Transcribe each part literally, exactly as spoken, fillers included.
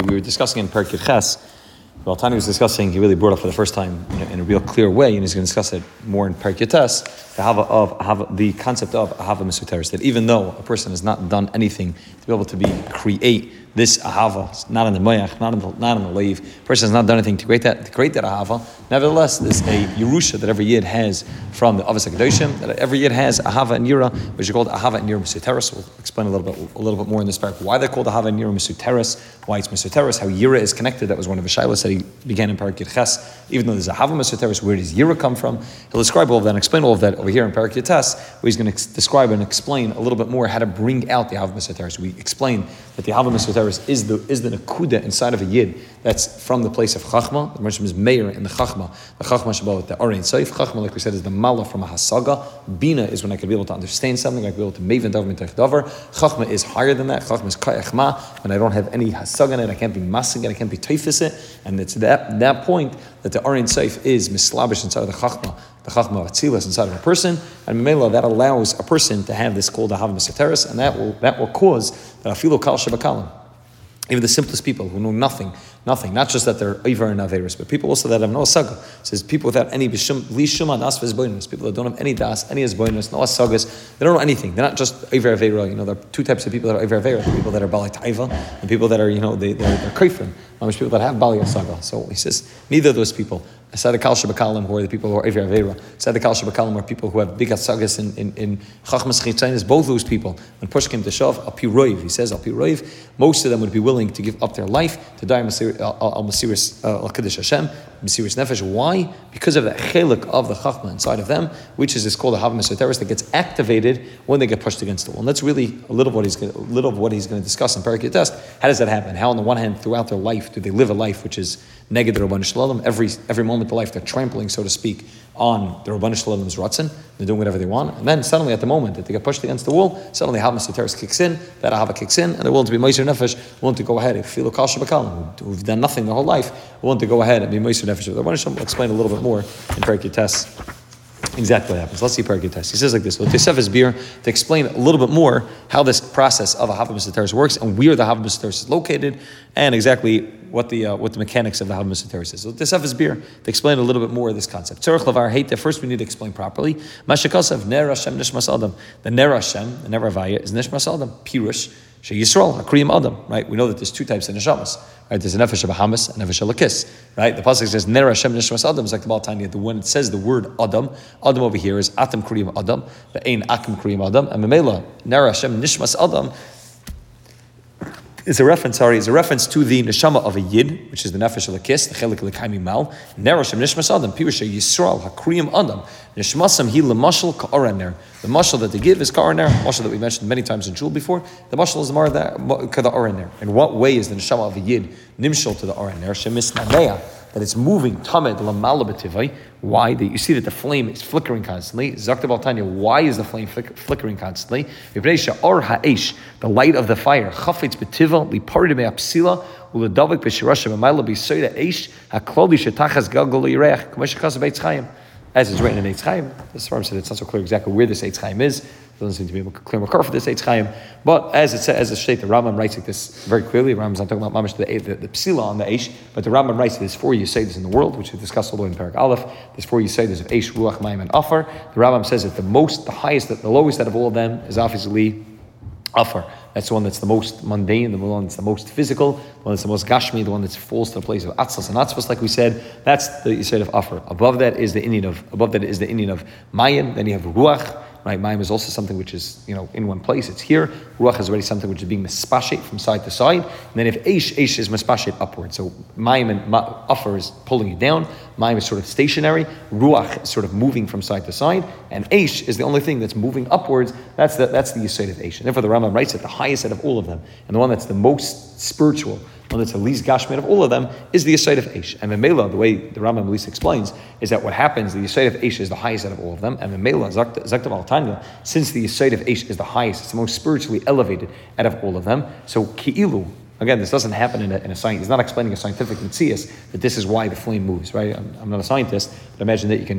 We were discussing in Perek Ches. Well, Tani was discussing, he really brought up for the first time in a, in a real clear way, and he's going to discuss it more in Perek Tes, the hava of hava, the concept of ahava mesuteres, that even though a person has not done anything to be able to be create this ahava, not in the moyach, not in the not in the leiv, a person has not done anything to create that to create that ahava. Nevertheless, there's a yerusha that every yid has from the avos hakadoshim, that every yid has ahava and yira, which are called ahava and yira mesuteres. We'll explain a little bit a little bit more in this parak why they're called ahava and yira mesuteres, why it's mesuteres, how yira is connected. That was one of the shilas that he began in Perek Ches. Even though there's ahava mesuteres, where does yira come from? He'll describe all of that and explain all of that over here in Perek Tes, where he's going to ex- describe and explain a little bit more how to bring out the ahava mesuteres. We explain that the ahava mesuteres is the is the nakuda inside of a yid that's from the place of chachma. The Moshe is mayor in the chachma. The chachma shabbat, the orein seif. Chachma, like we said, is the mala from a hasaga. Bina is when I can be able to understand something. I can be able to maven davar mitach davar. Chachma is higher than that. Chachma is kayachma. When I don't have any hasaga in it, I can't be masing it. I can't be teifis it. And it's that that point that the orein seif is mislabish inside of the chachma. The chachma of atzilas inside of a person, and memela that allows a person to have this called ahava mesuteres, and that will that will cause that afilu kal shebakalim. Even the simplest people who know nothing, nothing, not just that they're Ivar and Averis, but people also that have no asaga. It says people without any bishum, li shuma das v'zboinus, people that don't have any das, any azboinus, no asagas, they don't know anything. They're not just Ivar Avera. You know, there are two types of people that are Ivar Avera: the people that are Bali Taiva, and people that are, you know, they they're, they're kaifrim. There's people that have Bali asaga. So he says neither of those people. Asad the kal shebakalim, who are the people who are Ivar Avera. Asad the kal shebakalim are people who have big asagas in in in chachmas chitzainis. Both those people, when push came to shove, al pi roiv, he says al pi roiv, most of them would be willing to give up their life to die al masiris al kaddish Hashem, masiris nefesh. Why? Because of the chelik of the chachma inside of them, which is, is called a ahava mesuteres, that gets activated when they get pushed against the wall. And that's really a little of what he's going, a little of what he's going to discuss in Perek Tes. How does that happen? How, on the one hand, throughout their life, do they live a life which is neged Rabban Shalom? Every every moment of their life, they're trampling, so to speak, on the Rabban Shalom's ratzon. They're doing whatever they want, and then suddenly, at the moment that they get pushed against the wall, suddenly ahava mesuteres kicks in. That ahava kicks in, and they're willing to be meiser nefesh, willing to go ahead. If feel kal shebakalim, who've done nothing their whole life, willing to go ahead and be meiser nefesh. The Rabban Shalom will explain a little bit more in Perek Tes exactly what happens. Let's see Perek Tes. He says like this: Tesef is beer to explain a little bit more how this process of a ahava mesuteres works and where the ahava mesuteres is located, and exactly what the uh, what the mechanics of the ahava mesuteres is. So Tesef is beer to explain a little bit more of this concept. Tzarich lavar hate. First, we need to explain properly. Mashakasav ner Hashem nishmas adam. The ner Hashem, the ner Avaya, is nishmas adam. Pirush she Yisrael hakriyim adam. Right? We know that there's two types of neshamas. Right? There's a nefesh habahamas and nefesh halakis. Right? The pasuk says ner Hashem nishmas adam. It's like the Baal Tanya. The when it says the word adam, adam over here is atam kriyim adam. The ein akim kriyim adam. And memela ner Hashem nishmas adam is a reference, sorry, is a reference to the neshama of a yid, which is the nefesh halakis, the chelik l'kaimi mal. Ner Hashem nishmas adam. Pirush Yisrael hakriyim adam. Nishmasam hi lemashal ka'oran ner. The mashal that they give is ka'oran ner. Mashal that we mentioned many times in Shul before. The mashal is mar that ka'oran ner. In what way is the neshama of a yid nimshal to the oran ner? Shemis nameya, that it's moving tamed lamala b'tivai. Why? That you see that the flame is flickering constantly. Zakta Baal Tanya, why is the flame flick- flickering constantly? The light of the fire. Chafetz b'tiva lipardim me'apsila u'ledavik b'shirashem amayla b'soida eish hakloli shetachas galgal yireach k'meshachas b'eitz chayim. As is written in Eitz Chaim. This farm said it's not so clear exactly where this Eitz Chaim is. It doesn't seem to be a clear makar for this Eitz Chaim. But as it says, as it states, the Rambam writes like this very clearly. The Rambam's not talking about mamash the, the, the psila on the Eish, but the Rambam writes that there's four Yisaidas in the world, which we discussed all the way in Perek Aleph. There's four Yisaidas of Eish, Ruach, Mayim, and Afar. The Rambam says that the most, the highest, the lowest out of all of them is obviously Afar. That's the one that's the most mundane, the one that's the most physical, the one that's the most gashmi, the one that falls to the place of atzlas and atzvas, like we said. That's the Yisrael of Afar. Above that is the Indian of above that is the Indian of Mayim. Then you have Ruach. Right, Mayim is also something which is, you know, in one place. It's here. Ruach is already something which is being mispashet from side to side. And then if Eish, Eish is mispashet upward. So Mayim and Ma- Afar is pulling you down. Mayim is sort of stationary. Ruach is sort of moving from side to side. And Eish is the only thing that's moving upwards. That's the that's the Yisod of Eish. And therefore the Rambam writes that the highest out of all of them, and the one that's the most spiritual, one that's the least gashmi of all of them, is the Yisod of Eish. And Memela, the way the Rambam at least explains, is that what happens, the Yisod of Eish is the highest out of all of them. And Memela, Zakta Baal Tanya, since the Yisod of Eish is the highest, it's the most spiritually elevated out of all of them. So Ki'ilu, again, this doesn't happen in a, in a science. He's not explaining a scientific mitzias that this is why the flame moves, right? I'm, I'm not a scientist, but imagine that you can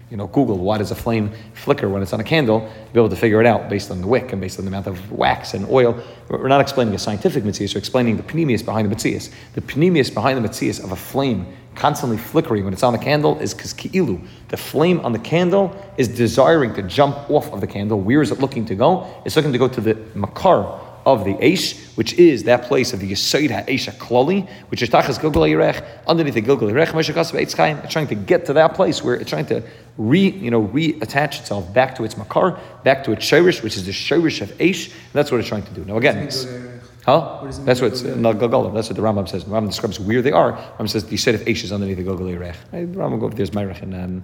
you know, Google, why does a flame flicker when it's on a candle? You'll be able to figure it out based on the wick and based on the amount of wax and oil. We're not explaining a scientific metzius, we're explaining the pneumius behind the metzius. The pneumius behind the metzius of a flame constantly flickering when it's on the candle is because ki'ilu, the flame on the candle is desiring to jump off of the candle. Where is it looking to go? It's looking to go to the makar of the Eish, which is that place of the Yesod HaEish HaKlali, which is Tachas Gilgal Yirech, underneath the Gilgal Yirech, Moshe Kasav Eitz Chaim. It's trying to get to that place where it's trying to re, you know, reattach itself back to its makar, back to its shirish, which is the shirish of Eish, and that's what it's trying to do. Now again, it's, huh? What that's what it's, no, Gilgal, that's what the Rambam says. The Rambam describes where they are. The Rambam says the Yesod of Eish is underneath the Gilgal Yirech. The Rambam goes, there's Myrich in, um,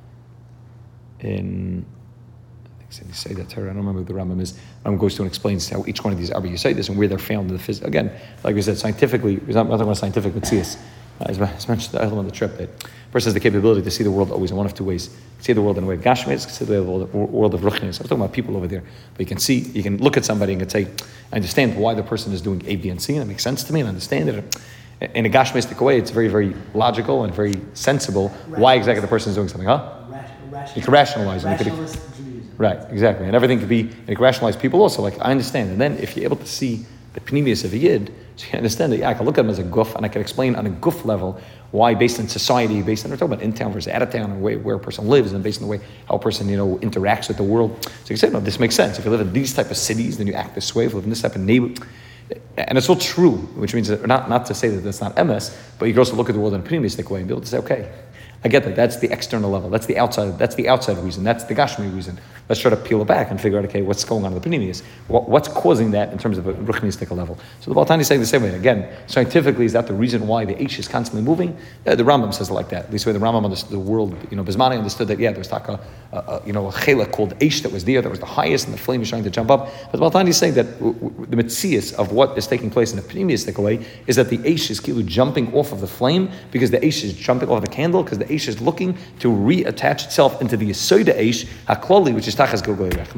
in, you say that Torah, I don't remember what the Rambam is. Rambam goes through and explains how each one of these Arba Yisaitis and where they're found in the physics. Again, like we said, scientifically, we're not talking about scientific metzius. Uh, as mentioned the element of the trip, that a person has the capability to see the world always in one of two ways. You can see the world in a way of Gashmis, you can see the world, world of Ruchnis. I'm talking about people over there. But you can see, you can look at somebody and can say, I understand why the person is doing A, B, and C, and it makes sense to me, and I understand it. In a Gashmistic way, it's very, very logical and very sensible why exactly the person is doing something, huh? Rational. You can rationalize it. Right, exactly. And everything could be, and you can rationalize people also, like, I understand. And then if you're able to see the pneumius of a yid, so you understand that, yeah, I can look at him as a guf, and I can explain on a guf level why, based on society, based on, we're talking about in town versus out of town, and where, where a person lives, and based on the way how a person, you know, interacts with the world. So you can say, no, this makes sense. If you live in these type of cities, then you act this way. If you live in this type of neighborhood, and it's all true, which means that, not, not to say that that's not M S, but you can also look at the world in a pneumistic way and be able to say, okay, I get that. That's the external level. That's the outside. That's the outside reason. That's the Gashmi reason. Let's try to peel it back and figure out, okay, what's going on in the Pneumius? What, what's causing that in terms of a Ruchnistic level? So the Baal Tanya is saying the same way. Again, scientifically, is that the reason why the Eish is constantly moving? Yeah, the Rambam says it like that. At least the way the Rambam understood the world, you know, Bismani understood that, yeah, there was taka, a, a, you know, a chela called Eish that was there, that was the highest, and the flame is trying to jump up. But the Baal Tanya is saying that w- w- the Metzias of what is taking place in the Pneumiistic way is that the Eish is kilu jumping off of the flame because the Eish is jumping off the candle because the Eish is looking to reattach itself into the Yesoida Eish HaKlali, which is Tachas Gilgal Yirech.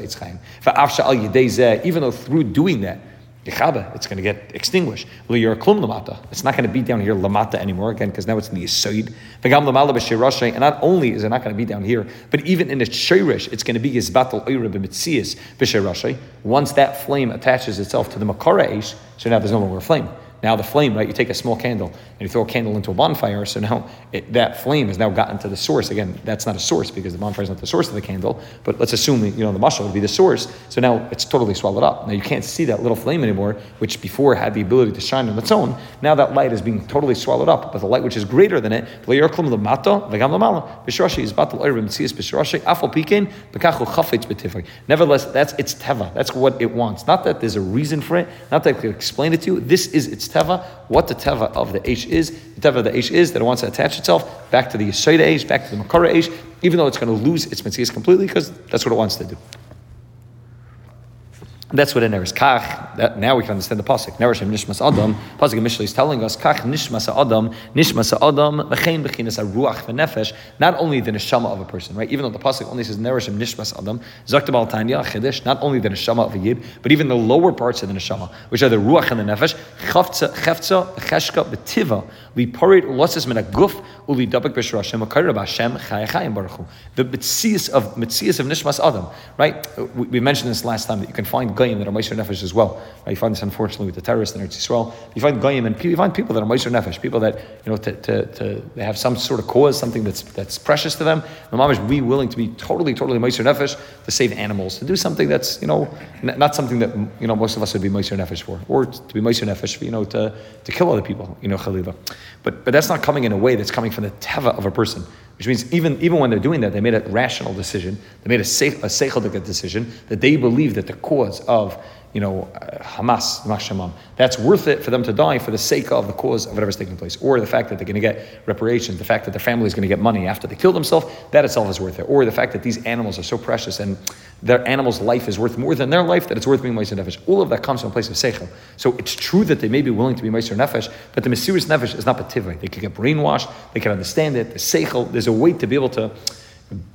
Even though through doing that, it's going to get extinguished. It's not going to be down here lamata anymore again because now it's in the Yesoid. And not only is it not going to be down here, but even in its shirish, it's going to be Yizbatal Oira b'Mitzias b'Shirashay. Once that flame attaches itself to the Makara Eish, so now there's no longer a flame. Now the flame, right, you take a small candle and you throw a candle into a bonfire, so now it, that flame has now gotten to the source. Again, that's not a source because the bonfire is not the source of the candle, but let's assume that, you know, the mushroom would be the source, so now it's totally swallowed up. Now you can't see that little flame anymore, which before had the ability to shine on its own. Now that light is being totally swallowed up, but the light which is greater than it, nevertheless, that's its teva, that's what it wants. Not that there's a reason for it, not that I can explain it to you, this is its teva. What the teva of the Eish is, the teva of the Eish is that it wants to attach itself back to the Yesoida Eish, back to the Makara Eish, even though it's going to lose its Metzias completely, because that's what it wants to do. That's what in there is. Kach, that, now we can understand the pasuk. Nerashim nishmas adam. Pasuk in Mishlei is telling us, Kach nishmas adam, nishmas adam, v'chein b'chinas ruach v'nefesh. Not only the neshama of a person, right? Even though the pasuk only says Nerashim nishmas adam, Zakta Baal Tanya Chiddush. Not only the neshama of a yid, but even the lower parts of the neshama, which are the ruach and the nefesh. Chavtza, chefza, cheshka, b'tiva, liparit ulosses min aguf uli dabek b'shirashem akayra b'Hashem chayachayim baruch hu. The mitzias of mitzias of nishmas adam, right? We, we mentioned this last time that you can find Goyim that are Meiser Nefesh as well. Right? You find this unfortunately with the terrorists in Eretz Yisrael. You find Goyim and you find people that are Meiser Nefesh, people that, you know, to, to, to they have some sort of cause, something that's that's precious to them. The mom is we willing to be totally, totally Meiser Nefesh to save animals, to do something that's, you know, n- not something that, you know, most of us would be Meiser Nefesh for, or to be Meiser Nefesh, for, you know, to, to kill other people, you know, Chaliva. But but that's not coming in a way that's coming from the teva of a person. Which means even, even when they're doing that, they made a rational decision. They made a seichel decision that they believe that the cause of, you know, uh, Hamas, Mashemam, that's worth it for them to die for the sake of the cause of whatever's taking place. Or the fact that they're going to get reparations, the fact that their family is going to get money after they kill themselves, that itself is worth it. Or the fact that these animals are so precious and their animal's life is worth more than their life, that it's worth being Meiser Nefesh. All of that comes from a place of seichel. So it's true that they may be willing to be Meiser Nefesh, but the Mesiris Nefesh is not pativai. They can get brainwashed, they can understand it, the seichel, there's a way to be able to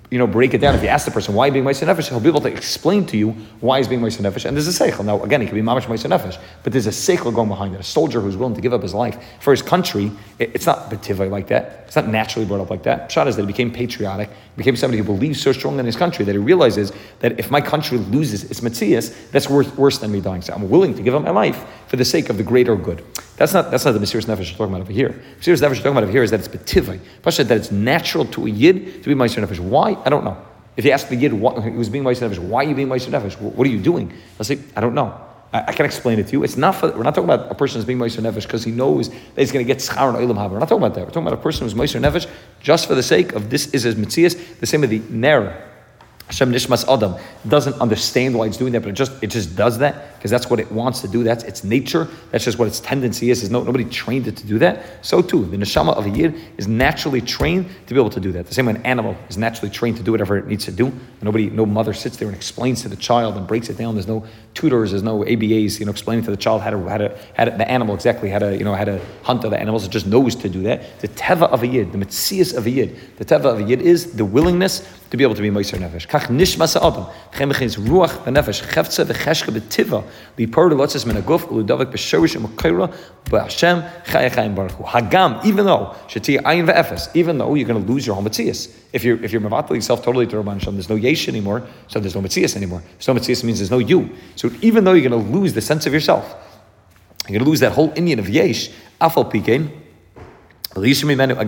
you know, break it down. If you ask the person why being Meiser Nefesh, he'll be able to explain to you why he's being Meiser Nefesh. And there's a seichel. Now, again, he can be Mamash Meiser Nefesh, but there's a seichel going behind it. A soldier who's willing to give up his life for his country, it, it's not betivai like that. It's not naturally brought up like that. Pshat is that he became patriotic, became somebody who believes so strongly in his country that he realizes that if my country loses its metzias, that's worth, worse than me dying. So I'm willing to give up my life for the sake of the greater good. That's not that's not the Mesiras Nefesh we're talking about over here. The Mesiras Nefesh we're talking about over here is that it's betivai. Pshat, that it's natural to a Yid to be Meiser Nefesh. Why? I don't know. If you ask the Yid what, who was being Meiser Nefesh, why are you being Meiser Nefesh? What are you doing? I'll say, I don't know. I, I can explain it to you. It's not for, we're not talking about a person who's being Meiser Nefesh because he knows that he's going to get schar and oilam haba. We're not talking about that. We're talking about a person who's Meiser Nefesh just for the sake of this is his mitzias, the same with the ner. Hashem Nishmas Adam doesn't understand why it's doing that, but it just it just does that because that's what it wants to do. That's its nature. That's just what its tendency is. Is no nobody trained it to do that. So too, the neshama of a yid is naturally trained to be able to do that. The same way an animal is naturally trained to do whatever it needs to do. Nobody, no mother sits there and explains to the child and breaks it down. There's no tutors. There's no A B As. You know, explaining to the child how to how to how to, the animal exactly how to you know how to hunt other animals. It just knows to do that. The teva of a yid, the mitzias of a yid, the teva of a yid is the willingness to be able to be Meiser Nefesh. Kach nishmas ha'adam, chem b'chins ruach v'nefesh, chefze v'cheshke b'tiva, l'yipor l'lotzes min ha'guf, l'udavik b'shorish u'makayra, b'Hashem chaya chayim baruch hu. Hagam, even though, shetia ayin v'efes, even though you're going to lose your whole metzias. If you're, if you're mevatel yourself totally to Rabban Shem, there's no yesh anymore, so there's no metzias anymore. So no metzias means there's no you. So even though you're going to lose the sense of yourself, you're going to lose that whole Indian of yesh, afal pikein, that's this Indian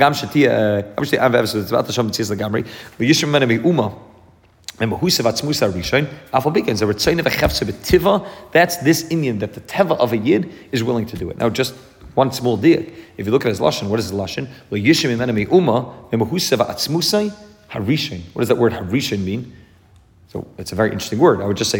that the teva of a yid is willing to do it. Now, just one small diak. If you look at his lashon, what is his lashon? What does that word harishin mean? So it's a very interesting word. I would just say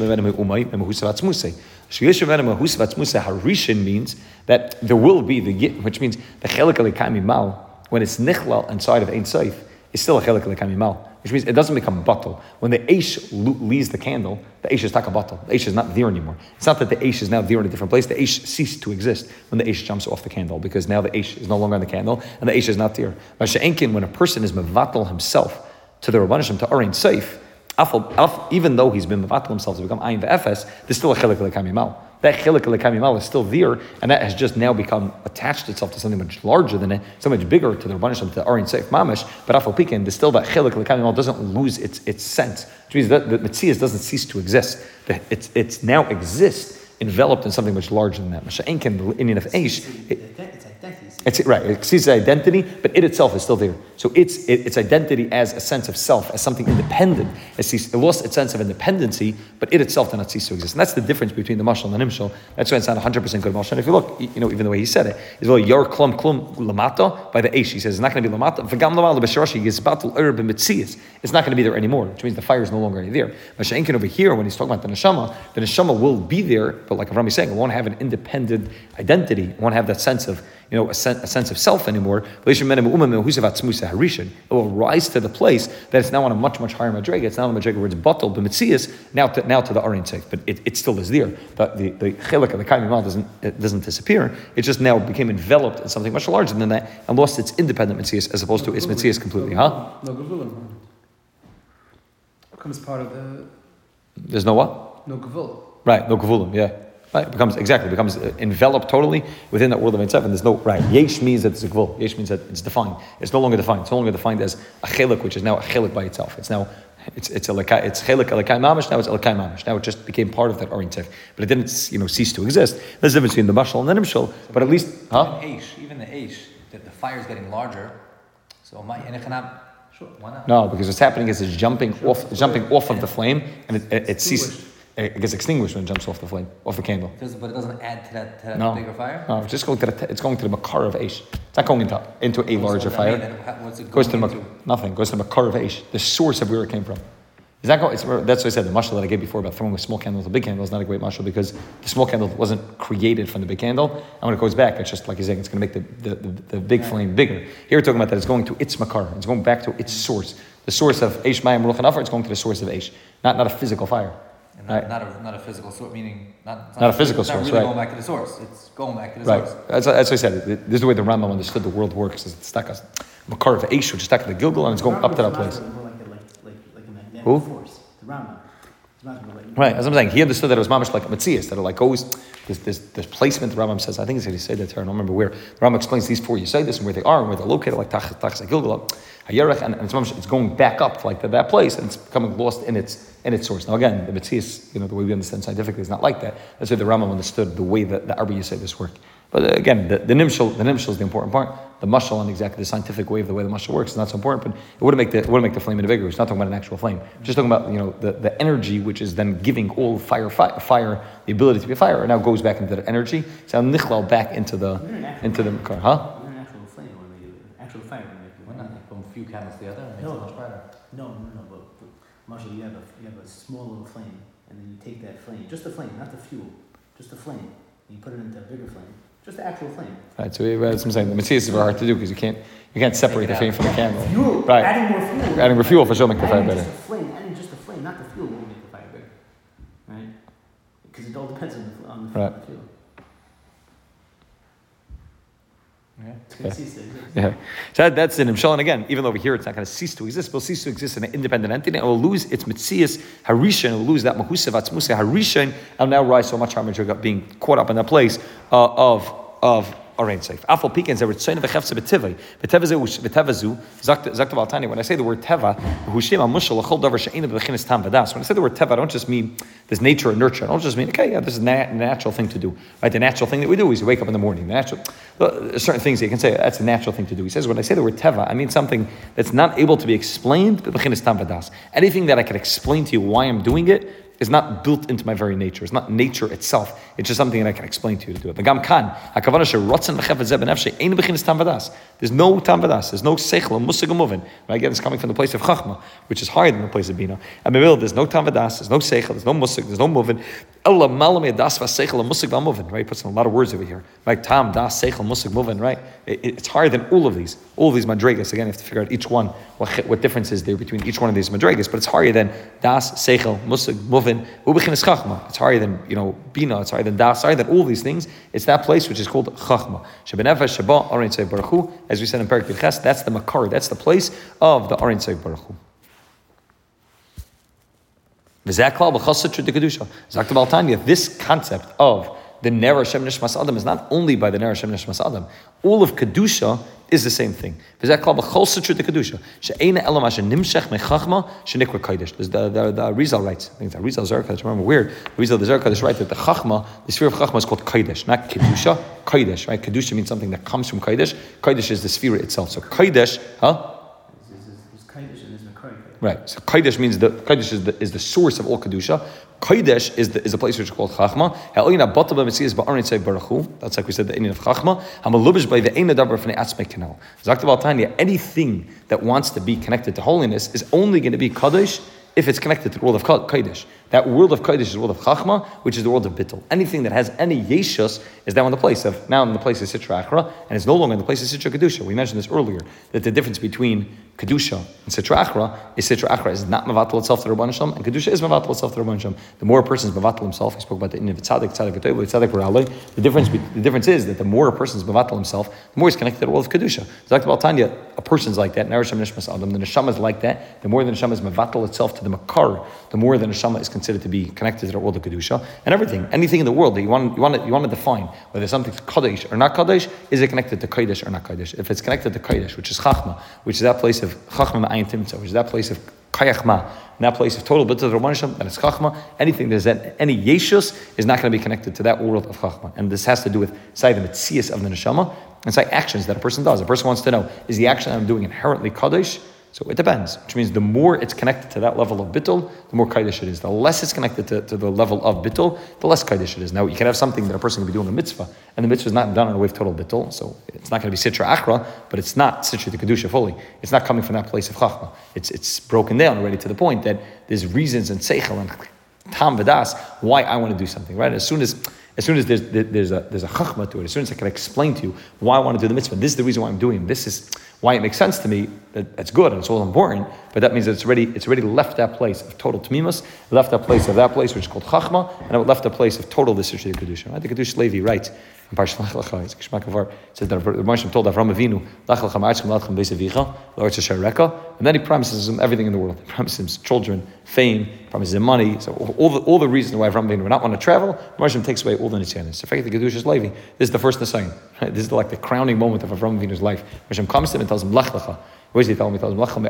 harishin means that there will be the yid, which means the chelik alikami mal, when it's nichlal inside of Ein Sof, is still a chelik alikami mal, which means it doesn't become batal. When the eish leaves the candle, the eish is taka batal. The eish is not there anymore. It's not that the eish is now there in a different place. The eish ceased to exist when the eish jumps off the candle, because now the eish is no longer on the candle and the eish is not there. When a person is mevatal himself to the Rabban Shem, to Ein Sof, even though he's been mevatel himself to become ayin ve'efes, there's still a chelik l'kami mal. That chelik l'kami mal is still there, and that has just now become attached itself to something much larger than it, so much bigger to the Rabban Shem, to the Ein Sof mamish. But afal pikin, there's still that chelik l'kami mal doesn't lose its its sense, which means that the metzias doesn't cease to exist. It's it's now exists enveloped in something much larger than that. Masha'enkin, the Indian of Eish. It's right. It sees its identity, but it itself is still there. So it's it, its identity as a sense of self, as something independent. It lost its sense of independency, but it itself did not cease to exist. And that's the difference between the mashal and the nimshal. That's why it's not one hundred percent good mashal. And if you look, you know, even the way he said it, is well, yor klum klum lamata by the eish. He says it's not going to be lamata. V'gam lamal b'sharashi yizbatul ur b'mitzias. It's not going to be there anymore, which means the fire is no longer any there. Masha'enkin over here, when he's talking about the neshama, the neshama will be there, but like Avram is saying, it won't have an independent identity. It won't have that sense of, you know, a, sen- a sense of self anymore. It will rise to the place that it's now on a much, much higher madrega. It's now on a madrega where it's bottled, but mitzias, now to, now to the Ein Sof. But it, it still is there. The the, the chelik of the kaim mal doesn't it doesn't disappear. It just now became enveloped in something much larger than that and lost its independent mitzias as opposed to its mitzias completely. Huh? No gevulim. Becomes part of the. There's no what? No gevul. Right. No gevulim. Yeah. Right, it becomes exactly becomes enveloped totally within that world of Ein Sof, and there's no right. Yesh means that it's a gvul. Yesh means that it's defined. It's no longer defined. It's no longer defined as a chelik, which is now a chelik by itself. It's now it's it's a lekai, it's chelik elekai mamish. Now it's elekai mamish. Now it just became part of that Ein Sof, but it didn't you know cease to exist. There's a difference between the mashal and the nimshal, but at least huh? Even Aish, even the Aish, the, the fire is getting larger. So my sure, why not? No, because what's happening is it's jumping sure. off, jumping off of the flame, and it, it, it ceases. It gets extinguished when it jumps off the flame, off the candle. Does, but it doesn't add to that, to that no. bigger fire? No, it's just going to the, it's going to the makar of Aish. It's not going into, into a larger so fire. Mean, what's it goes to the, into? Nothing. Goes to the makar of Aish, the source of where it came from. Is that go, it's, that's what I said, the mashal that I gave before about throwing a small candle with a big candle is not a great mashal because the small candle wasn't created from the big candle, and when it goes back, it's just like you're saying, it's going to make the, the, the, the big yeah. flame bigger. Here we're talking about that it's going to its makar, it's going back to its source. The source of Aish, Mayim, Ruach, and Afar, it's going to the source of Aish, not, not a physical fire. And not, right. not, a, not a physical source, meaning not, not, not a physical it's source, not really right? going back to the source. It's going back to the right. source. That's, that's what I said. This is the way the Rambam understood the world works. It's stuck as makar of Aish, which is stuck at the Gilgal, and it's going up to that place. More like, like They have Who? the force. The Rambam. It's not gonna let you- Right, as I'm saying, he understood that it was mamish like a metzias, that are like always, this, this, this placement, the Rambam says, I think it's that he said that here, I don't remember where, the Rambam explains these four Yesodis and where they are and where they're located, like Tach, Tach, Gilgal, Hayarech, and, and it's, mamish, it's going back up like that, that place, and it's becoming lost in its in its source. Now again, the metzias, you know, the way we understand scientifically is not like that. That's why the Rambam understood the way that the Arba Yesodis work. But uh, again, the, the nimshal, the nimshal is the important part. The mashal and exactly the scientific way of the way the mashal works is not so important, but it wouldn't make the it wouldn't make the flame any bigger. It's not talking about an actual flame. It's just talking about, you know, the, the energy which is then giving all fire, fire fire the ability to be a fire, and now goes back into the energy. So nichlal back into the into the car, huh? An actual flame will make it. Actual fire will make it. Why not? Like from a few candles to the other, it makes No. it much brighter. No, no, no. But, but Marshall, you have a you have a small little flame, and then you take that flame, just the flame, not the fuel, just the flame, and you put it into a bigger flame, just the actual flame. Right. So that's what I'm saying. The metzias is very hard to do because you can't you can't separate the flame from the candle. Fuel. Right. Adding more fuel. Adding more fuel for sure make the fire Adding better. Just the flame, adding just the flame, not the fuel, won't make the fire bigger, right? Because it all depends on the on the, Right. on the fuel. Yeah. It's gonna cease to exist. Yeah. So that, that's an imshal, and again, even over here it's not going to cease to exist, it will cease to exist in an independent entity, and it will lose its mitzias harishan, it will lose that mahusav atzmusa harishan, and now rise so much harm and being caught up in that place uh, of of Arain Seif. Afal Pikens, there were Tzayin v'chefse b'tivay. B'tevazu, b'tevazu, zakt zakt Tanya. When I say the word teva, hushim amushal l'chol davar she'ena b'chinas tam v'das. When I say the word teva, I don't just mean this nature and nurture. I don't just mean, okay, yeah, this is a nat- natural thing to do. Right? The natural thing that we do is you wake up in the morning. The natural, uh, certain things that you can say, that's a natural thing to do. He says, when I say the word teva, I mean something that's not able to be explained, b'chinas tam v'das. Anything that I can explain to you why I'm doing it, is not built into my very nature. It's not nature itself. It's just something that I can explain to you to do it. V'gam kan, hakavana she'rotzen v'chefet zeh b'nefshei, ein b'chinas tam v'das. There's no tam v'das. There's no seichel, musig u'movin. Right? Again, it's coming from the place of chachma, which is higher than the place of bina. And Bimil, there's no tam v'das, there's no seichel, there's no musig, there's no movin. Ella malam das v'seichel musig v'movin. Right? He puts in a lot of words over here. Right? Tam, das, seichel, musig, movin. Right? It, it, it's higher than all of these. All of these madregas. Again, you have to figure out each one, what, what difference is there between each one of these madregas. But it's higher than das, seichel, musig, movin. U'b'chinas chachma. It's higher than, you know, bina. It's higher than das. Higher than all these things. It's that place which is called chachma. Shebenefesh sheba arin tzei baruch hu. As we said in Perak Ches, that's the makar. That's the place of the arin tzei baruch hu. This concept of the Ner Hashem Nishmas Adam is not only by the Ner Hashem Nishmas Adam. All of Kedusha is the same thing. There's the the the, the Rizal writes. I think it's Rizal Zer Kodesh. Remember where Rizal the Zer Kodesh writes that the Chachma, the sphere of Chachma is called Kodesh, not Kedusha. Kodesh, right? Kedusha means something that comes from Kodesh. Kodesh is the sphere itself. So Kodesh, huh? Right. So Kodesh means the Kodesh is the, is the source of all Kedusha. Kodesh is the is the place which is called Chachma. That's like we said, the Indian of Chachma. Anything that wants to be connected to holiness is only going to be Kodesh if it's connected to the world of Kodesh. That world of Kodesh is the world of Chachma, which is the world of Bittul. Anything that has any Yeshus is now in the place of now in the place of Sitra Achra, and it's no longer in the place of Sitra Kedusha. We mentioned this earlier, that the difference between Kedusha and Sitra Achra is Sitra Achra is not Mavatal itself to Rabban Hashem, and Kedusha is Mavatal itself to Rabban Hashem. The more a person is Mavatal himself, he spoke about the Indian of Tzadik, Tzadik V'Toiv, Tzadik V'Ralei. The difference, the difference is that the more a person is Mavatal himself, the more he's connected to the world of Kedusha. Zakt Baal Tanya, a person's like that, Ner Hashem Nishmas Adam, the Neshama is like that, the more the Neshama is Mavatal itself to the Makar, the more the Neshama is considered to be connected to the world of Kedusha, and everything, anything in the world that you want, you want to, you want to define whether something's Kodesh or not Kodesh, is it connected to Kodesh or not Kodesh? If it's connected to Kodesh, which is Chachma, which is that place of Chachma Ma'ayin Timtza, which is that place of Kayachma, and that place of total bit of Rabban Hashem, that is Chachma, anything there's any Yeshus is not going to be connected to that world of Chachma, and this has to do with say the Metzias of the Neshama, and say actions that a person does. A person wants to know, is the action I'm doing inherently Kodesh? So it depends, which means the more it's connected to that level of bittul, the more kaidish it is. The less it's connected to, to the level of bittul, the less kaidish it is. Now, you can have something that a person can be doing a mitzvah, and the mitzvah is not done in a way of total bittul, so it's not going to be sitra achra, but it's not sitra to kedusha fully. It's not coming from that place of chachma. It's it's broken down already to the point that there's reasons and seichel and tam v'das why I want to do something, right? As soon as As soon as there's there's a there's a chachma to it, as soon as I can explain to you why I want to do the mitzvah, this is the reason why I'm doing it, this is why it makes sense to me, that, that's good and it's all important, but that means that it's already it's already left that place of total tmimus, left that place of that place which is called chachma, and it left a place of total disrespect to the kedusha. Right? The kedusha Levi writes in Parshas Lech Lecha, it's Geshmak Avar, it says that the Moshe told Avram Avinu, Lech Lecha Ma'atzchem Ladchem Beis Avicha, L'Oretz Asher Reka, and then he promises him everything in the world. He promises him children, fame, promises him money. So all the all the reasons why Avram Avinu would not want to travel, Moshe takes away all the nisyanis. So, in fact, the kedusha Levi, this is the first nisayon. Right? This is like the crowning moment of Avram Avinu's life. Moshe comes to him and tells him, Lech Lecha. What does he tell him? He tells him, Lech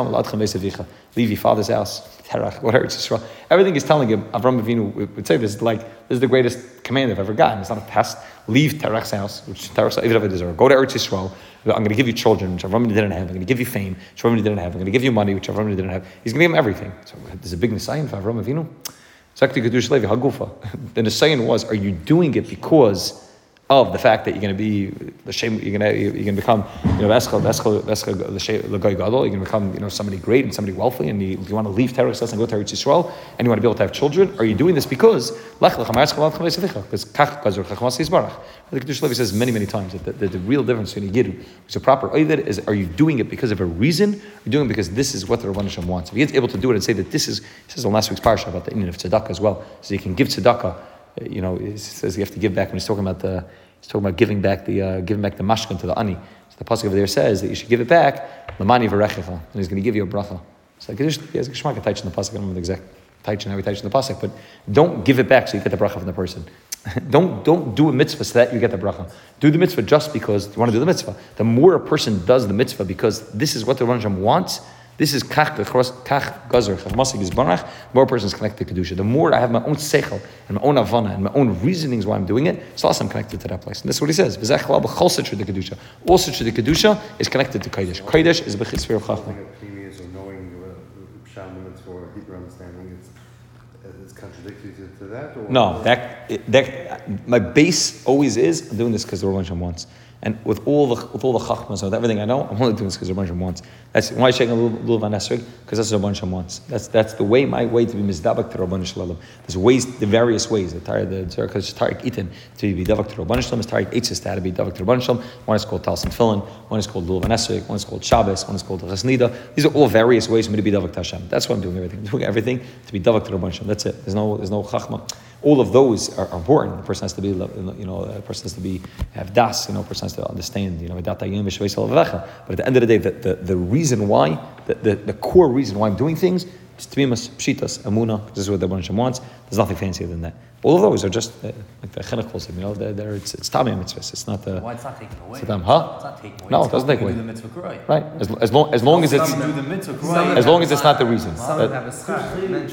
Lecha, leave your father's house, Terach, whatever, Yisrael. Everything he's telling him, Avram Avinu would say this is like, this is the greatest command I've ever gotten. It's not a test. Leave Terach's house, which Terach's Eivid deserve. Go to Eretz Yisrael. I'm going to give you children, which Avram Avinu didn't have. I'm going to give you fame, which Avram Avinu didn't have. I'm going to give you money, which Avram Avinu didn't have. He's going to give him everything. So there's a big nisayon for Avram Avinu. Zakti Kedush Levi Hagufa. The nisayon was, are you doing it because of the fact that you're going to be the shame, you're going to you're going to become, you know, Eschel, Eschel, Eschel, the Shei, the Goy Gadol. You're going to become, you know, somebody great and somebody wealthy, and you, you want to leave Teretz and go to Eretz Yisrael, and you want to be able to have children. Are you doing this because Lech Lecha Ma'atzchem Ladchem Beis Avicha? Because Kach Gazur Chachmas Yisbarach. The Kedush Levi says many, many times that the, the, the real difference between a Yiddu, who's a proper Oived, is are you doing it because of a reason? Or are you doing it because this is what the Rabban Hashem wants? If you're able to do it and say that this is, he says in last week's parsha about the Indian of tzedakah as well, so you can give tzedakah. You know, he says you have to give back when he's talking about the. He's talking about giving back the uh, giving back the mashkan to the ani. So the pasuk over there says that you should give it back, lamani v'rechecha, and he's going to give you a bracha. So like, he has a geshmak taich in the pasuk. I don't remember the exact taich and how he taich in the pasuk, but don't give it back so you get the bracha from the person. don't don't do a mitzvah so that you get the bracha. Do the mitzvah just because you want to do the mitzvah. The more a person does the mitzvah because this is what the Rebbe wants. This is kach kach gazer chachmasig is barach. More persons connected to kedusha. The more I have my own seichel and my own avana and my own reasonings why I'm doing it, so also I'm connected to that place. And that's what he says. V'zech chalal b'chol sitra the kedusha. All sitra the kedusha is connected to kodesh. Kodesh is b'chitzvir of chachma. Opinions or knowing the pshat limits for Hebrew understanding, it's it's contradictory to, to that. Or No, that that my base always is I'm doing this because the Rebbe wants. And with all the with all the chachmas, with everything I know, I'm only doing this because the Rebbe wants. That's why I shake a little, little van esrog, because that's what the Rebbe wants. That's that's the way, my way to be mizdabak to Rabban Shalom. There's ways, the various ways. The tar, the because tarik itin to be davak to Rabban Shalom is tarik eitzes to be davak to Rabban Shalom. One is called Talsim Tefillin, one is called Lulav van esrog, one is called Shabbos, one is called Chasnida. These are all various ways for me to be davak to Hashem. That's why I'm doing everything. I'm doing everything to be davak to Rabban Shalom. That's it. There's no there's no chachma. All of those are, are important. The person has to be, you know, a person has to be have das. You know, a person has to understand. You know, but at the end of the day, the, the, the reason why, the, the, the core reason why I'm doing things is tmimas, pshitas, amuna. This is what the Rebbe wants. There's nothing fancier than that. All of those are just uh, like the chinuch calls them. You know, they're, they're, it's it's tamei mitzvahs. It's not the. Why it's not taken away? It's, huh? It's not taken away. No, it's it doesn't take away. Do the mitzvah koroi. Right. As, as long as long as it's do the mitzvah koroi. as long as it's not the reason. Some That- have a schar.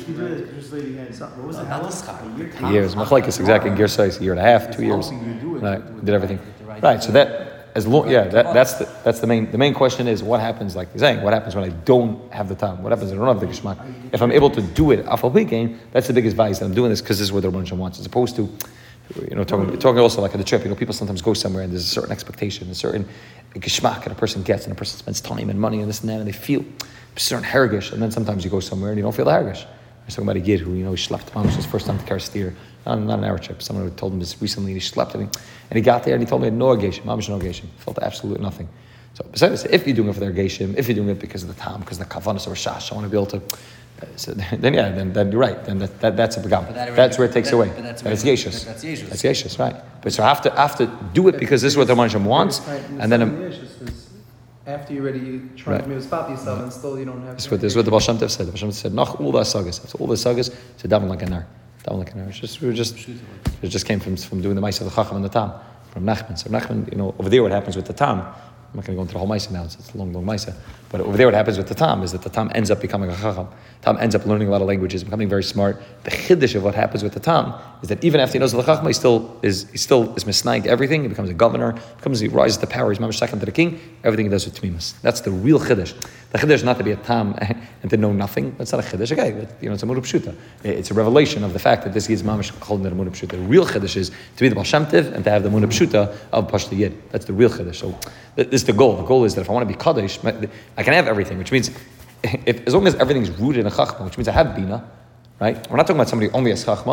What was it? Not How the was schar. it? years. Machlekes exactly in Gear size, a year and a half, two years. Right, did everything. Right, so that as long, yeah, that, that's the that's the main the main question is what happens, like you're saying, what happens when I don't have the time? What happens when I don't have the geshmak? If I'm able to do it afal game, that's the biggest value that I'm doing this because this is what the Rebbe wants, as opposed to, you know, talking talking also like at the trip. You know, people sometimes go somewhere and there's a certain expectation, a certain geshmak that a person gets, and a person spends time and money and this and that, and they feel a certain hergish, and then sometimes you go somewhere and you don't feel the hergish. I was talking about a yid who, you know, he schlepped mom, was his first time to carry steer. Not, not an Arab trip. Someone who told him this recently, he schlepped him. And he got there and he told me no ergation, mamish no ergation. Felt absolutely nothing. So besides, if you're doing it for the ergation, if you're doing it because of the time, because of the kavanas or shash, I want to be able to, uh, so then yeah, then, then you're right. Then that, that that's a begam. That that's where it takes that, away. But that's That's where- yeshus. That's yeshus. That's yeshus, right? But so I have to I have to do it because this is what the Rebbe wants, and then I'm, After you're ready, you try Right. to spot yourself, and still you don't have. this is what this is what the Baal Shem Tov said. The Baal Shem Tov said, "Nach all the sagas, after all the sagas, to daven like a nar, daven like a nar." It's just we were just it just came from from doing the Ma'aseh of the Chacham and the Tam from Nachman. So Nachman, you know, over there what happens with the Tam. I'm not going to go into the whole Ma'aseh now. It's, it's a long, long Ma'aseh. But over there, what happens with the Tam is that the Tam ends up becoming a Chacham. Tam ends up learning a lot of languages, becoming very smart. The chiddush of what happens with the Tam is that even after he knows the Chacham, he still is he still is misnagged everything. He becomes a governor. Becomes he rises to power. He's mamish second to the king. Everything he does with tmimus. That's the real chiddush. The chiddush is not to be a Tam and to know nothing. That's not a chiddush. Okay, but, you know, it's a Murah Pshuta. It's a revelation of the fact that this is mamish holding the Murah Pshuta. The real chiddush is to be the Baal Shem Tov and to have the Murah Pshuta of Pashta Yid. That's the real chiddush. So this is the goal. The goal is that if I want to be Kaddish, I can have everything, which means if, as long as everything's rooted in a Chachma, which means I have Bina, right? We're not talking about somebody only as Chachma.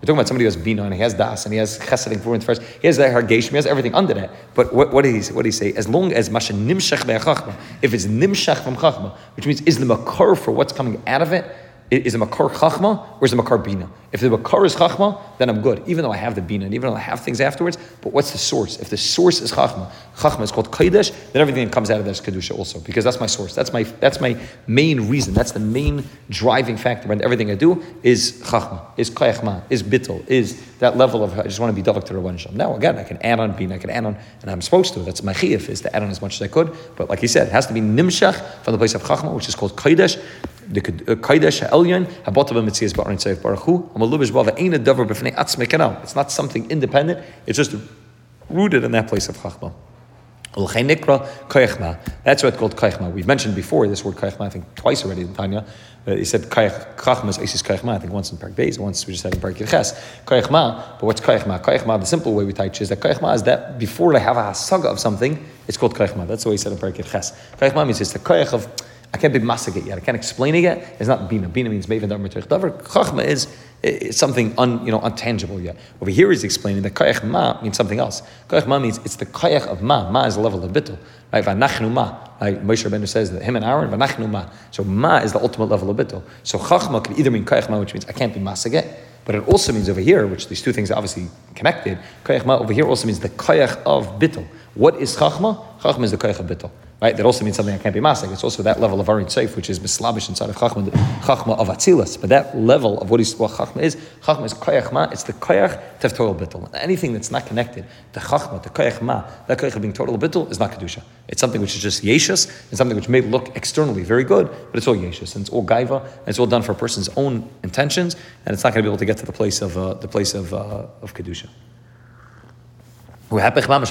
We're talking about somebody who has bina and he has das and he has chesed and gvura first. He has the hargeshim, he has everything under that. But what, what did he what did he say? As long as masha nimshach be'achachma, if it's nimshach from chachma, which means is the makar for what's coming out of it, is a makar chachma or is a makar bina? If the makar is chachma, then I'm good, even though I have the bina and even though I have things afterwards. But what's the source? If the source is chachma, chachma is called kodesh, then everything that comes out of that is kedusha also, because that's my source. That's my that's my main reason. That's the main driving factor behind everything I do is chachma, is koyachma, is bittul, is that level of I just want to be davak to Rabban Shalom. Now again, I can add on bina, I can add on, and I'm supposed to. That's my chiyuv, is to add on as much as I could. But like he said, it has to be nimshach from the place of chachma, which is called kodesh. The kodesh ha'elyon habota b'mitzias ba'arin tzayif baruchu amalubish b'ava ein a davar b'fnei atzmei kanal. It's not something independent. It's just rooted in that place of chachma. That's what it's called koyachma. We've mentioned before this word koyachma, I think twice already in Tanya. Uh, he said koyachma is isis koyachma. I think once in Parak Beis, once we just had in Parak Yerches. Koyachma, but what's koyachma? Koyachma, the simple way we teach is that koyachma is that before I have a hasaga of something, it's called koyachma. That's the way he said in Parak Yerches. Koyachma means it's the koyach of I can't be masag it yet. I can't explain it yet. It's not bina. Bina means meven davar mitach davar. Chachma is, is something un, you know untangible yet. Over here he's explaining that koyach ma means something else. Koyach ma means it's the koyach of ma. Ma is the level of bittul. Right? V'anachnu ma. Like Moshe Rabbeinu says that him and Aaron v'anachnu ma. So ma is the ultimate level of bittul. So chachma could either mean koyach ma, which means I can't be masag it, but it also means over here, which these two things are obviously connected. Koyach ma over here also means the koyach of bittul. What is chachma? Chachma is the koyach of bittul. Right? That also means something I can't be masig. It's also that level of arin seif, which is mislabish inside of chachma, chachma of atzilas. But that level of what, is, what chachma is, chachma is koyach ma. It's the koyach tev total bittul. Anything that's not connected to chachma, to koyach ma, that koyach of being total bittul is not kedusha. It's something which is just yeshus. It's something which may look externally very good, but it's all yeshus and it's all gaiva and it's all done for a person's own intentions, and it's not going to be able to get to the place of uh, the place of uh, of kedusha. This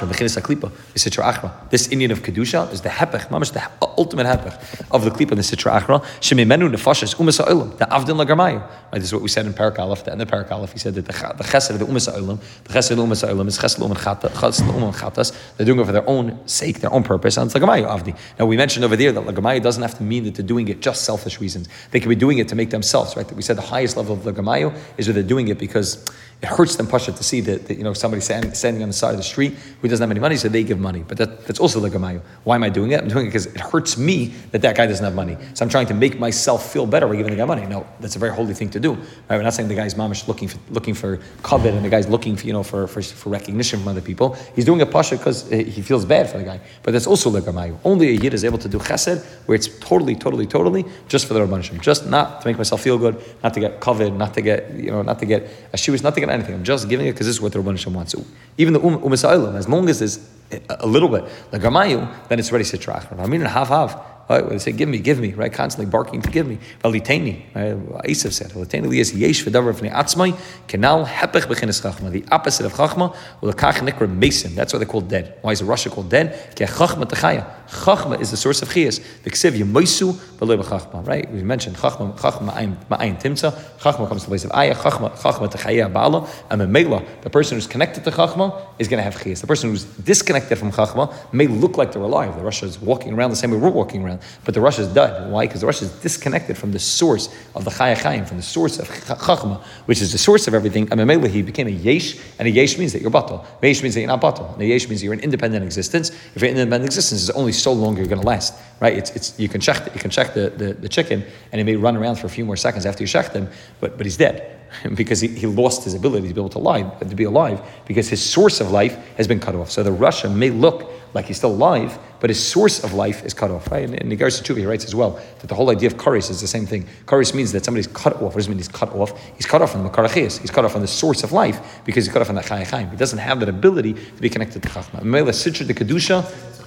Indian of Kedusha is the hepech, mamash, the ultimate hepech of the klipa in the Sitra Achra. Shemimenu nefashas umas ha'olam, the avdin lagarmayu. This is what we said in Parak Aleph. The end of Parak Aleph, he said that the chesed of the umas ha'olam, the chesed of the umas ha'olam is chesed l'uman chatas. They're doing it for their own sake, their own purpose, and it's lagarmayu avdi. Now we mentioned over there that lagarmayu doesn't have to mean that they're doing it just selfish reasons. They could be doing it to make themselves, right? That we said the highest level of lagarmayu is where they're doing it because it hurts them pasha to see that, that you know somebody standing, standing on the side of the street who doesn't have any money, so they give money. But that, that's also legamayu. Why am I doing it? I'm doing it because it hurts me that that guy doesn't have money. So I'm trying to make myself feel better by giving the guy money. No, that's a very holy thing to do. Right? We're not saying the guy's mamish looking for looking for covet and the guy's looking for you know for, for, for recognition from other people. He's doing it pasha because he feels bad for the guy. But that's also legamayu. Only a yid is able to do chesed where it's totally, totally, totally just for the Rabban Shem. Just not to make myself feel good, not to get covet, not to get you know, not to get a shoes, not to get anything. I'm just giving it because this is what the Rabban Shem wants. So even the um, umas ha'olam, as long as there's a little bit like Gamayu, then it's ready sitrach. I mean, half half. Right? They say, give me, give me, right? Constantly barking to give me. Valiteini, right? Esav said, Valiteini liyas yesh v'davar v'nei atzmai kenal hepech b'chinas chachma. The opposite of chachma, ulakach nikra mesim. That's why they're called dead. Why is the Russia called dead? Ki chachma techaya. Chachma is the source of chiyas. V'ksiv yemoisu v'lo b'chachma. Right? We mentioned chachma, chachma ma'ayin timtza. Chachma comes to the place of ayah. Chachma, chachma techaya ba'ala. And memela, the person who's connected to chachma is going to have chiyas. The person who's disconnected from chachma may look like they're alive. The Russia is walking around the same way we're walking around. But the Rosh is dead. Why? Because the Rosh is disconnected from the source of the Chaya Chayim, from the source of Chachma, which is the source of everything. And Mamela, he became a Yesh, and a Yesh means that you're Batal. A Yesh means that you're not Batal. And a Yesh means that you're an independent existence. If you're an independent existence, it's only so long you're going to last, right? It's it's you can check you can check the, the, the chicken, and he may run around for a few more seconds after you checked him, but but he's dead. Because he, he lost his ability to be able to live, to be alive, because his source of life has been cut off. So the Russia may look like he's still alive, but his source of life is cut off. Right? And, and Nigar Sachuvi, he writes as well that the whole idea of karis is the same thing. Karis means that somebody's cut off. What does it mean he's cut off? He's cut off from the makarachias. He's cut off from the source of life because he's cut off from the chayei chaim. He doesn't have that ability to be connected to chachma. Mele sitra de kedusha,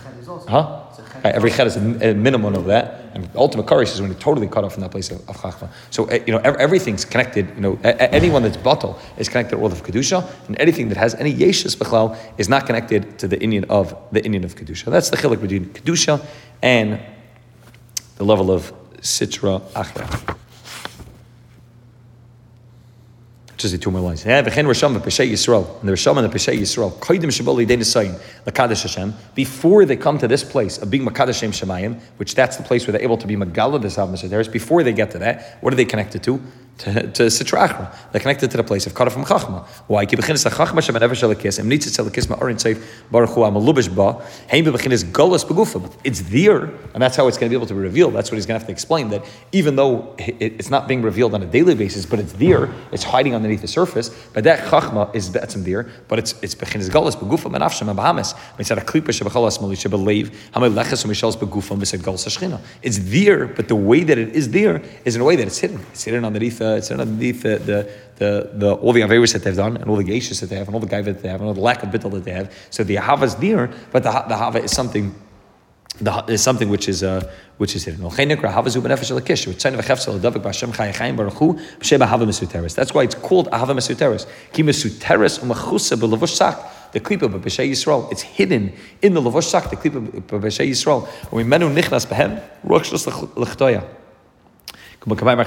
huh? Right, every chet is a, a minimum of that, and the ultimate karis is when you're totally cut off from that place of, of chachma. So uh, you know every, everything's connected. You know a, a, anyone that's batal is connected to the world of kedusha, and anything that has any yeshus b'chlal is not connected to the Indian of the Indian of kedusha. That's the chiluk between kedusha and the level of sitra achra. Just the two more lines. Yeah, v'chen Risham v'Peshei Yisrael, and the Risham and the Peshei Yisrael, koidim sheboli dei nesayin l'kadosh Hashem, before they come to this place of being makadosh Shem Shemayim, which that's the place where they're able to be megala the Sav Mesoteres. Before they get to that, what are they connected to? to, to Sitrachra. They're connected to the place of Kara from Chachma. Why? Ki bechinis Chachma shem never shall kiss. Em nitzit shall kiss ma orin seif baruch hu amalubish ba. Heim bechinis galus begufa. It's there, and that's how it's going to be able to be revealed. That's what he's going to have to explain. That even though it's not being revealed on a daily basis, but it's there, it's hiding underneath the surface. But that Chachma is betzim there, but it's it's bechinis galus begufa menafshem abahamis. Mitzad a klipa shebechalas mali shebelev hameleches umishals begufa misad galus hashchina. It's there, but the way that it is there is in a way that it's hidden. It's hidden underneath. Uh, it's underneath the the, the the all the averis that they've done, and all the geishas that they have, and all the gaiva that they have, and all the lack of bittul that they have. So the hava is there, but the the hava is something. The, is something which is uh, which is hidden. That's why it's called ahava mesuteres. Ki mesuteres u'mechusa b'levush sak. The klipa b'beshei Yisrael. It's hidden in the levush sak. The klipa b'beshei Yisrael. U'mimenu nichnas behem ruach shlos l'chtoya. Fine. So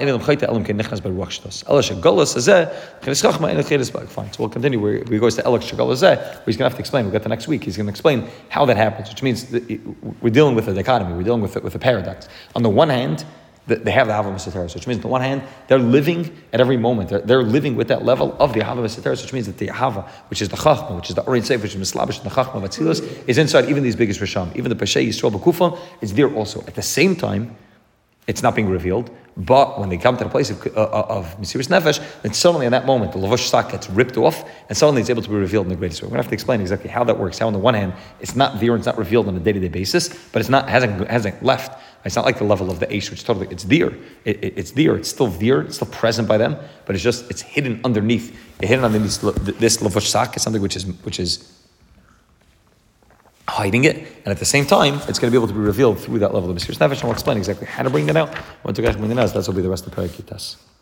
we'll continue where we goes to Elok Shagalazeh, where he's going to have to explain. We'll get to next week. He's going to explain how that happens, which means that we're dealing with a dichotomy. We're dealing with a, with a paradox. On the one hand, they have the Ahava Mesuteres, which means on the one hand, they're living at every moment. They're, they're living with that level of the Ahava Mesuteres, which means that the Ahava, which is the Chachma, which is the Orin Seif, which is Mislabish, and the Chachma of Atzilus, is inside even these biggest Risham. Even the Peshay Yisrael B'Kufa is there also. At the same time, it's not being revealed, but when they come to the place of, uh, of Mesiras Nefesh, then suddenly in that moment, the Lavush Sak gets ripped off, and suddenly it's able to be revealed in the greatest way. We're going to have to explain exactly how that works, how on the one hand, it's not there, it's not revealed on a day-to-day basis, but it's not hasn't hasn't left. It's not like the level of the Aish, which totally, it's there. It, it, it's there, it's still there, it's still present by them, but it's just, it's hidden underneath. It's hidden underneath this Lavush Sak is something which is, which is hiding it, and at the same time, it's going to be able to be revealed through that level of Mesiras Nefesh, and we'll explain exactly how to bring that out. When to bring that out, that's will be the rest of the Perek Yutas.